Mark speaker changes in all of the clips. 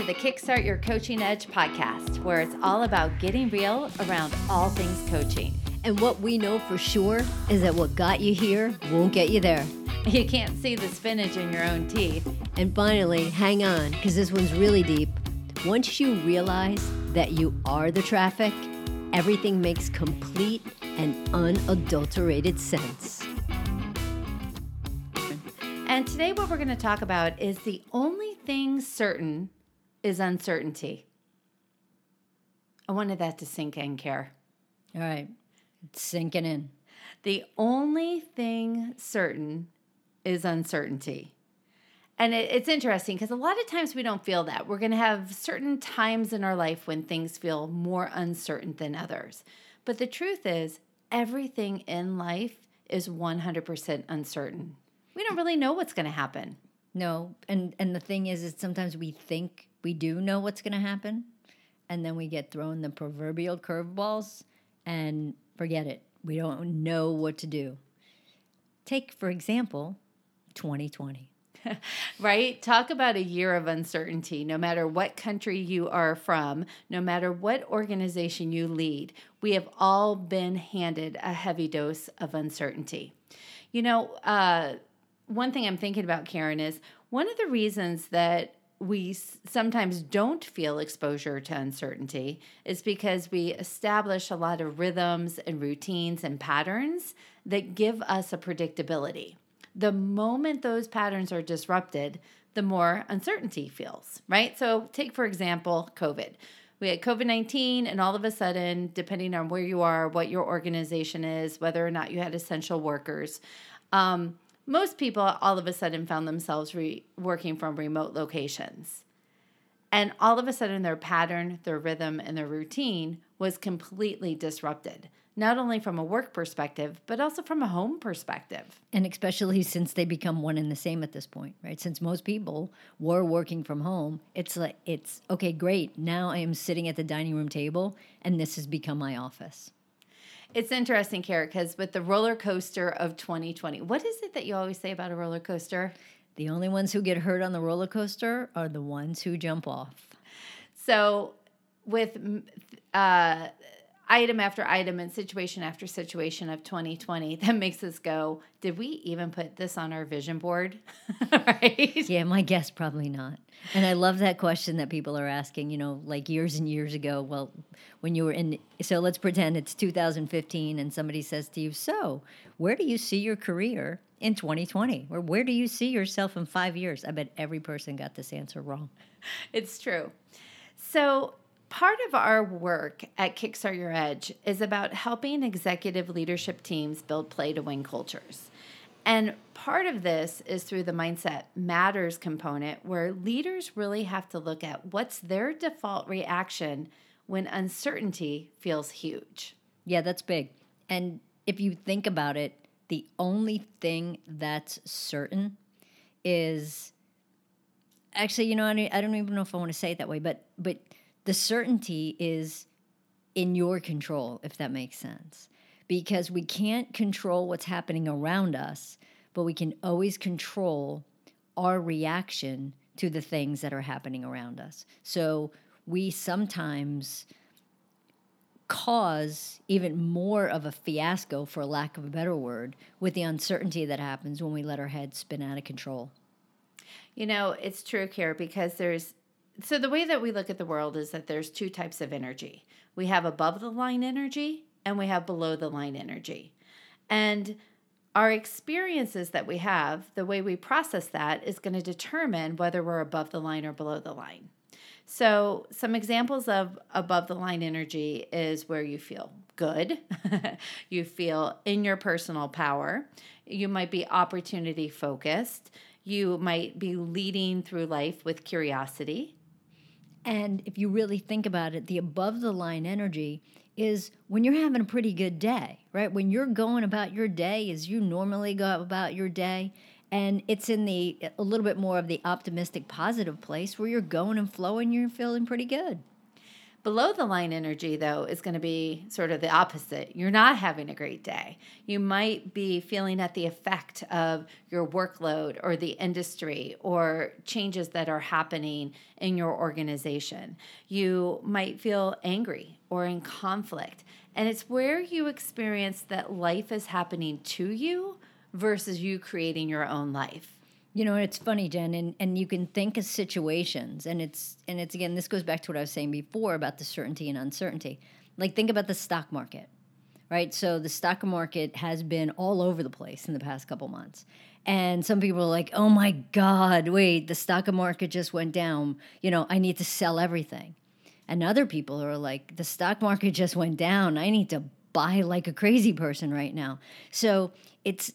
Speaker 1: the Kickstart Your Coaching Edge podcast, where it's all about getting real around all things coaching.
Speaker 2: And what we know for sure is that what got you here won't get you there.
Speaker 1: You can't see the spinach in your own teeth.
Speaker 2: And finally, hang on, because this one's really deep. Once you realize that you are the traffic, everything makes complete and unadulterated sense.
Speaker 1: And today what we're going to talk about is the only thing certain is uncertainty. I wanted that to sink in, Care.
Speaker 2: All right, it's sinking in.
Speaker 1: The only thing certain is uncertainty. And it's interesting because a lot of times we don't feel that. We're going to have certain times in our life when things feel more uncertain than others. But the truth is, everything in life is 100% uncertain. We don't really know what's going to happen.
Speaker 2: No, and the thing is sometimes we think we do know what's going to happen, and then we get thrown the proverbial curveballs and forget it. We don't know what to do. Take, for example, 2020.
Speaker 1: Right? Talk about a year of uncertainty. No matter what country you are from, no matter what organization you lead, we have all been handed a heavy dose of uncertainty. You know, one thing I'm thinking about, Karen, is one of the reasons that we sometimes don't feel exposure to uncertainty is because we establish a lot of rhythms and routines and patterns that give us a predictability. The moment those patterns are disrupted, the more uncertainty feels, right? So take, for example, COVID. We had COVID-19, and all of a sudden, depending on where you are, what your organization is, whether or not you had essential workers, most people all of a sudden found themselves working from remote locations. And all of a sudden, their pattern, their rhythm, and their routine was completely disrupted, not only from a work perspective, but also from a home perspective.
Speaker 2: And especially since they become one and the same at this point, right? Since most people were working from home, it's okay, great. Now I am sitting at the dining room table, and this has become my office.
Speaker 1: It's interesting, Kara, because with the roller coaster of 2020, what is it that you always say about a roller coaster?
Speaker 2: The only ones who get hurt on the roller coaster are the ones who jump off.
Speaker 1: So with item after item and situation after situation of 2020, that makes us go, did we even put this on our vision board? Right?
Speaker 2: Yeah, my guess probably not. And I love that question that people are asking, like years and years ago. Well, when you were so let's pretend it's 2015 and somebody says to you, so where do you see your career in 2020? Or where do you see yourself in 5 years? I bet every person got this answer wrong.
Speaker 1: It's true. So part of our work at Kickstart Your Edge is about helping executive leadership teams build play-to-win cultures. And part of this is through the Mindset Matters component, where leaders really have to look at what's their default reaction when uncertainty feels huge.
Speaker 2: Yeah, that's big. And if you think about it, the only thing that's certain is actually, I don't even know if I want to say it that way, but the certainty is in your control, if that makes sense. Because we can't control what's happening around us, but we can always control our reaction to the things that are happening around us. So we sometimes cause even more of a fiasco, for lack of a better word, with the uncertainty that happens when we let our heads spin out of control.
Speaker 1: It's true, Kara, because so the way that we look at the world is that there's two types of energy. We have above the line energy and we have below the line energy. And our experiences that we have, the way we process that is going to determine whether we're above the line or below the line. So some examples of above the line energy is where you feel good, you feel in your personal power, you might be opportunity focused, you might be leading through life with curiosity.
Speaker 2: And if you really think about it, the above the line energy is when you're having a pretty good day, right? When you're going about your day as you normally go about your day, and it's in a little bit more of the optimistic, positive place where you're going and flowing, you're feeling pretty good.
Speaker 1: Below the line energy, though, is going to be sort of the opposite. You're not having a great day. You might be feeling at the effect of your workload or the industry or changes that are happening in your organization. You might feel angry or in conflict. And it's where you experience that life is happening to you versus you creating your own life.
Speaker 2: You know, it's funny, Jen, and you can think of situations, and it's again, this goes back to what I was saying before about the certainty and uncertainty. Like, think about the stock market, right? So the stock market has been all over the place in the past couple months. And some people are like, oh my God, wait, the stock market just went down. You know, I need to sell everything. And other people are like, the stock market just went down. I need to buy like a crazy person right now. So it's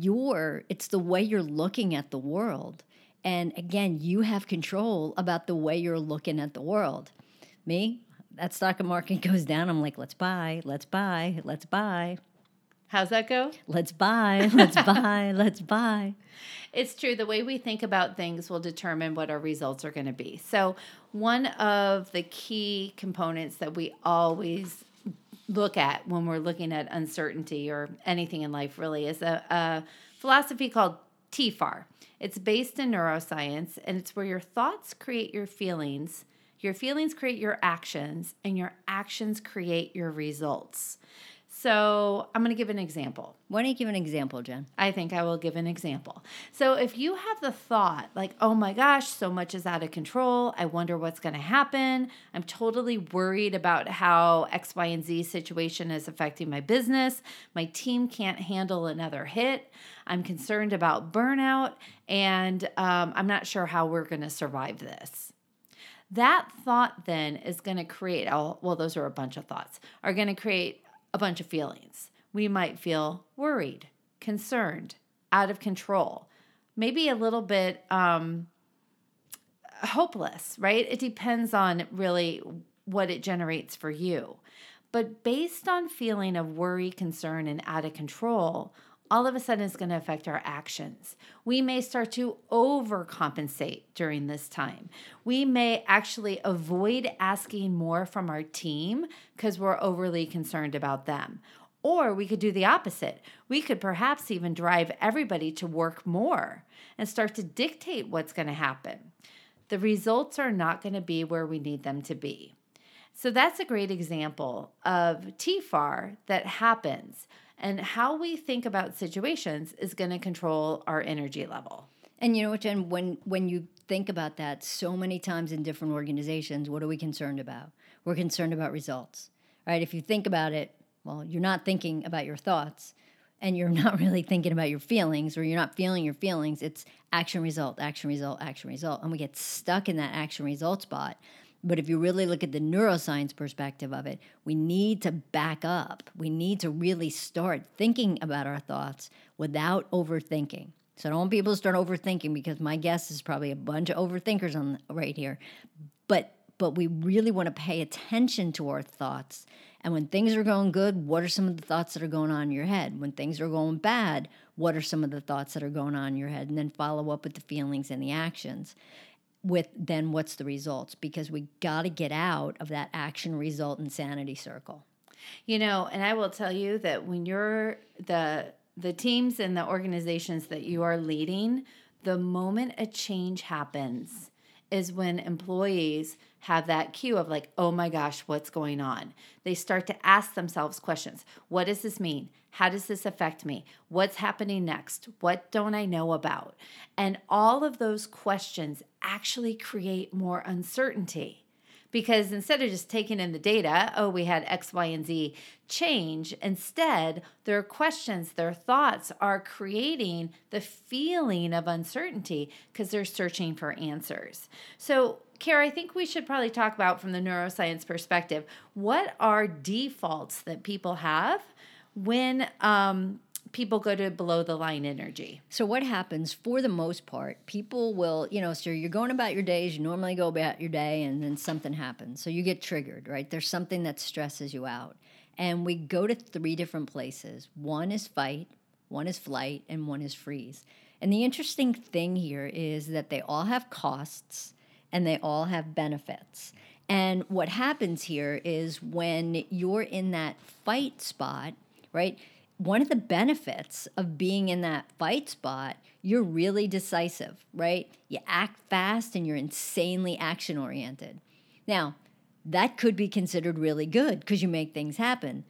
Speaker 2: the way you're looking at the world. And again, you have control about the way you're looking at the world. Me, that stock market goes down, I'm like, let's buy, let's buy, let's buy.
Speaker 1: How's that go?
Speaker 2: Let's buy, let's buy, let's buy.
Speaker 1: It's true. The way we think about things will determine what our results are going to be. So one of the key components that we always look at when we're looking at uncertainty or anything in life really is a philosophy called TFAR. It's based in neuroscience, and it's where your thoughts create your feelings create your actions, and your actions create your results. So I'm going to give an example.
Speaker 2: Why don't you give an example, Jen?
Speaker 1: I think I will give an example. So if you have the thought like, oh my gosh, so much is out of control. I wonder what's going to happen. I'm totally worried about how X, Y, and Z situation is affecting my business. My team can't handle another hit. I'm concerned about burnout, and I'm not sure how we're going to survive this. That thought then is going to create, those are a bunch of thoughts, are going to create a bunch of feelings. We might feel worried, concerned, out of control, maybe a little bit hopeless, right? It depends on really what it generates for you. But based on feeling of worry, concern, and out of control, all of a sudden it's going to affect our actions. We may start to overcompensate during this time. We may actually avoid asking more from our team because we're overly concerned about them. Or we could do the opposite. We could perhaps even drive everybody to work more and start to dictate what's going to happen. The results are not going to be where we need them to be. So that's a great example of TFAR that happens. And how we think about situations is going to control our energy level.
Speaker 2: And you know what, Jen, when you think about that so many times in different organizations, what are we concerned about? We're concerned about results, right? If you think about it, well, you're not thinking about your thoughts, and you're not really thinking about your feelings, or you're not feeling your feelings. It's action, result, action, result, action, result. And we get stuck in that action, result spot. But if you really look at the neuroscience perspective of it, we need to back up. We need to really start thinking about our thoughts without overthinking. So I don't want people to start overthinking, because my guess is probably a bunch of overthinkers right here. But we really want to pay attention to our thoughts. And when things are going good, what are some of the thoughts that are going on in your head? When things are going bad, what are some of the thoughts that are going on in your head? And then follow up with the feelings and the actions. With then what's the results? Because we got to get out of that action, result, insanity circle.
Speaker 1: You know, and I will tell you that when you're the teams and the organizations that you are leading, the moment a change happens is when employees have that cue of like, oh my gosh, what's going on? They start to ask themselves questions. What does this mean? How does this affect me? What's happening next? What don't I know about? And all of those questions actually create more uncertainty. Because instead of just taking in the data, oh, we had X, Y, and Z change, instead, their questions, their thoughts are creating the feeling of uncertainty because they're searching for answers. So, Kara, I think we should probably talk about, from the neuroscience perspective, what are defaults that people have when people go to below the line energy.
Speaker 2: So what happens for the most part, people will, so you're going about your days, you normally go about your day, and then something happens. So you get triggered, right? There's something that stresses you out. And we go to 3 different places. One is fight, one is flight, and one is freeze. And the interesting thing here is that they all have costs and they all have benefits. And what happens here is when you're in that fight spot, right? One of the benefits of being in that fight spot, you're really decisive, right? You act fast and you're insanely action oriented. Now, that could be considered really good because you make things happen.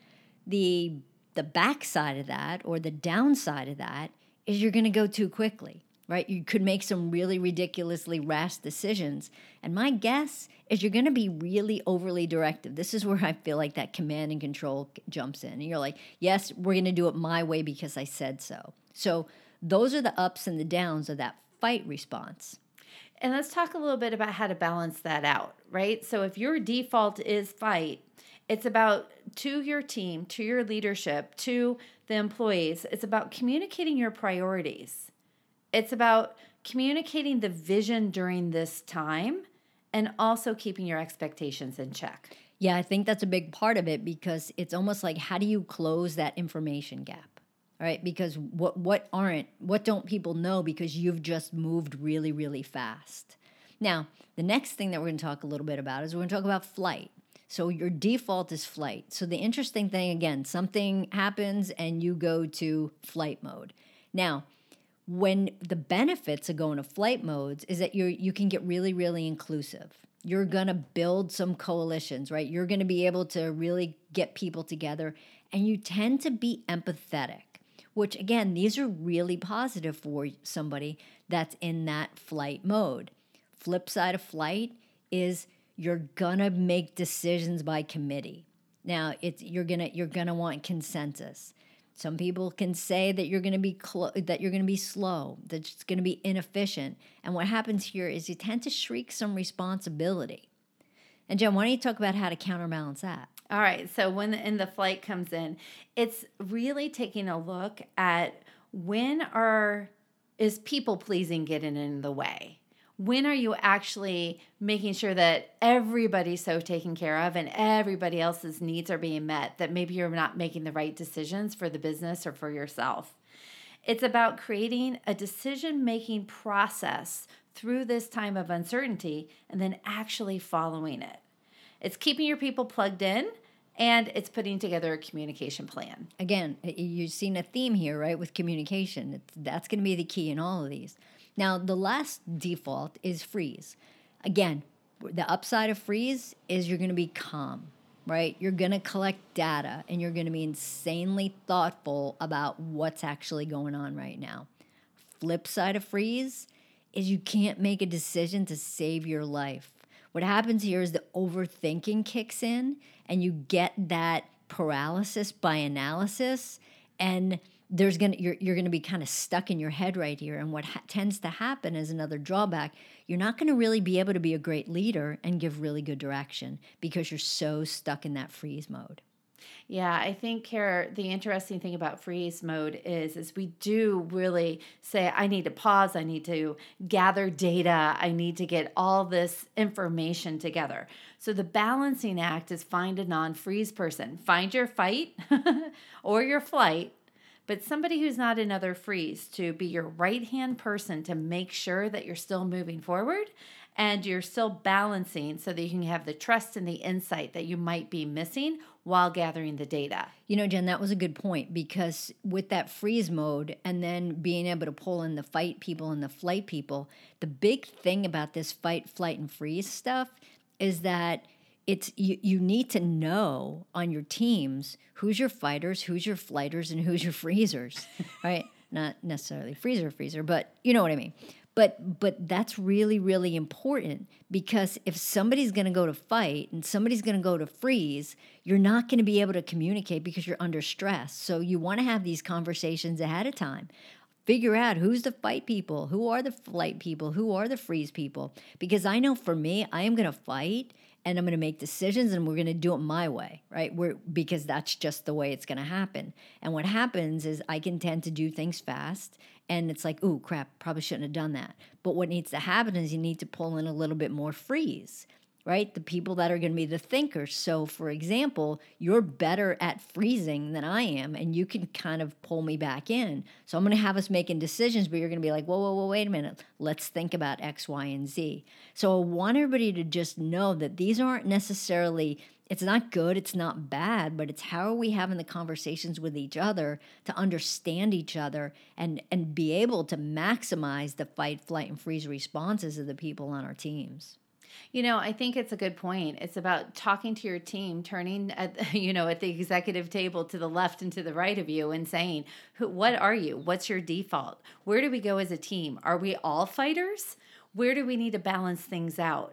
Speaker 2: The backside of that, or the downside of that, is you're going to go too quickly, right? You could make some really ridiculously rash decisions. And my guess is you're going to be really overly directive. This is where I feel like that command and control jumps in. And you're like, yes, we're going to do it my way because I said so. So those are the ups and the downs of that fight response.
Speaker 1: And let's talk a little bit about how to balance that out, right? So if your default is fight, it's about to your team, to your leadership, to the employees, it's about communicating your priorities. It's about communicating the vision during this time and also keeping your expectations in check.
Speaker 2: Yeah, I think that's a big part of it because it's almost like, how do you close that information gap? Right? Because what don't people know because you've just moved really, really fast. Now, the next thing that we're going to talk a little bit about is we're going to talk about flight. So your default is flight. So the interesting thing, again, something happens and you go to flight mode. Now, when the benefits of going to flight modes is that you can get really, really inclusive. You're going to build some coalitions, right? You're going to be able to really get people together, and you tend to be empathetic, which again, these are really positive for somebody that's in that flight mode. Flip side of flight is you're going to make decisions by committee. Now, you're going to want consensus. Some people can say that you're going to be that you're going to be slow, that it's going to be inefficient. And what happens here is you tend to shirk some responsibility. And Jen, why don't you talk about how to counterbalance that?
Speaker 1: All right. So when the flight comes in, it's really taking a look at is people pleasing getting in the way? When are you actually making sure that everybody's so taken care of and everybody else's needs are being met that maybe you're not making the right decisions for the business or for yourself? It's about creating a decision-making process through this time of uncertainty and then actually following it. It's keeping your people plugged in, and it's putting together a communication plan.
Speaker 2: Again, you've seen a theme here, right, with communication. That's going to be the key in all of these. Now, the last default is freeze. Again, the upside of freeze is you're going to be calm, right? You're going to collect data, and you're going to be insanely thoughtful about what's actually going on right now. Flip side of freeze is you can't make a decision to save your life. What happens here is the overthinking kicks in, and you get that paralysis by analysis, and you're going to be kind of stuck in your head right here. And what tends to happen is another drawback. You're not going to really be able to be a great leader and give really good direction because you're so stuck in that freeze mode.
Speaker 1: Yeah, I think, Kara, the interesting thing about freeze mode is we do really say, I need to pause, I need to gather data, I need to get all this information together. So the balancing act is find a non-freeze person. Find your fight or your flight, but somebody who's not another freeze to be your right-hand person to make sure that you're still moving forward and you're still balancing so that you can have the trust and the insight that you might be missing while gathering the data.
Speaker 2: You know, Jen, that was a good point because with that freeze mode and then being able to pull in the fight people and the flight people, the big thing about this fight, flight, and freeze stuff is that it's you need to know on your teams who's your fighters, who's your flighters, and who's your freezers, right? Not necessarily freezer, but you know what I mean. But that's really, really important because if somebody's going to go to fight and somebody's going to go to freeze, you're not going to be able to communicate because you're under stress. So you want to have these conversations ahead of time. Figure out who's the fight people, who are the flight people, who are the freeze people. Because I know for me, I am going to fight and I'm going to make decisions and we're going to do it my way, right? Because that's just the way it's going to happen. And what happens is I can tend to do things fast and it's like, ooh, crap, probably shouldn't have done that. But what needs to happen is you need to pull in a little bit more freeze, right? The people that are going to be the thinkers. So, for example, you're better at freezing than I am, and you can kind of pull me back in. So I'm going to have us making decisions, but you're going to be like, whoa, wait a minute. Let's think about X, Y, and Z. So I want everybody to just know that these aren't necessarily, it's not good, it's not bad, but it's how are we having the conversations with each other to understand each other and be able to maximize the fight, flight, and freeze responses of the people on our teams.
Speaker 1: I think it's a good point. It's about talking to your team, turning at the executive table to the left and to the right of you and saying, what are you? What's your default? Where do we go as a team? Are we all fighters? Where do we need to balance things out?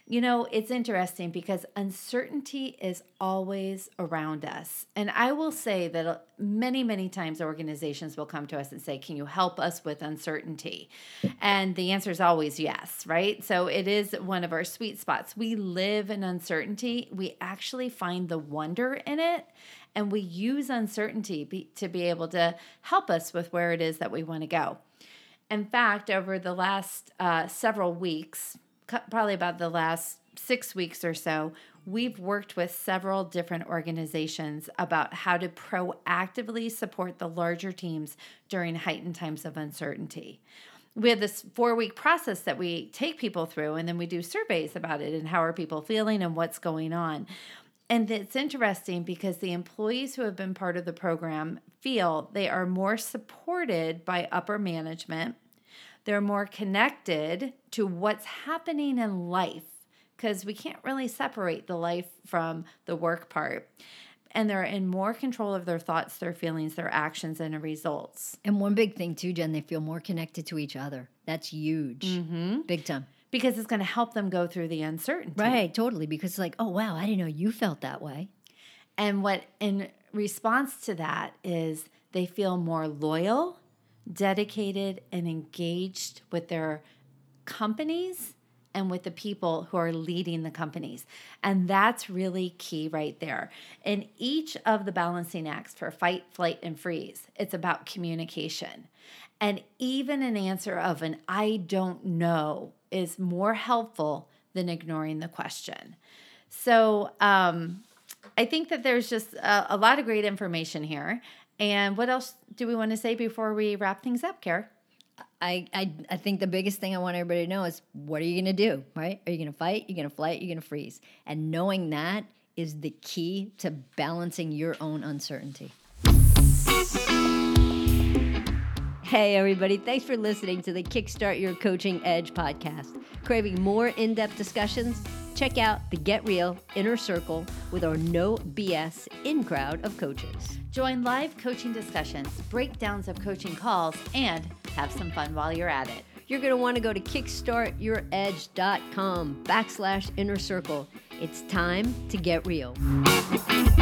Speaker 1: It's interesting because uncertainty is always around us. And I will say that many, many times organizations will come to us and say, can you help us with uncertainty? And the answer is always yes, right? So it is one of our sweet spots. We live in uncertainty. We actually find the wonder in it. And we use uncertainty to be able to help us with where it is that we want to go. In fact, over the last several weeks, probably about the last 6 weeks or so, we've worked with several different organizations about how to proactively support the larger teams during heightened times of uncertainty. We have this 4-week process that we take people through, and then we do surveys about it and how are people feeling and what's going on. And it's interesting because the employees who have been part of the program feel they are more supported by upper management. They're more connected to what's happening in life because we can't really separate the life from the work part. And they're in more control of their thoughts, their feelings, their actions, and their results.
Speaker 2: And one big thing too, Jen, they feel more connected to each other. That's huge.
Speaker 1: Mm-hmm.
Speaker 2: Big time.
Speaker 1: Because it's going to help them go through the uncertainty.
Speaker 2: Right, totally. Because it's like, oh, wow, I didn't know you felt that way.
Speaker 1: And what in response to that is they feel more loyal, dedicated, and engaged with their companies and with the people who are leading the companies. And that's really key right there. In each of the balancing acts for fight, flight, and freeze, it's about communication. And even an answer of an I don't know is more helpful than ignoring the question. So I think that there's just a lot of great information here. And what else do we want to say before we wrap things up, Kara?
Speaker 2: I think the biggest thing I want everybody to know is what are you going to do, right? Are you going to fight? You're going to flight? You're going to freeze? And knowing that is the key to balancing your own uncertainty. Hey, everybody. Thanks for listening to the Kickstart Your Coaching Edge podcast. Craving more in-depth discussions? Check out the Get Real Inner Circle with our no BS in-crowd of coaches.
Speaker 1: Join live coaching discussions, breakdowns of coaching calls, and have some fun while you're at it.
Speaker 2: You're going to want to go to kickstartyouredge.com/inner circle. It's time to get real.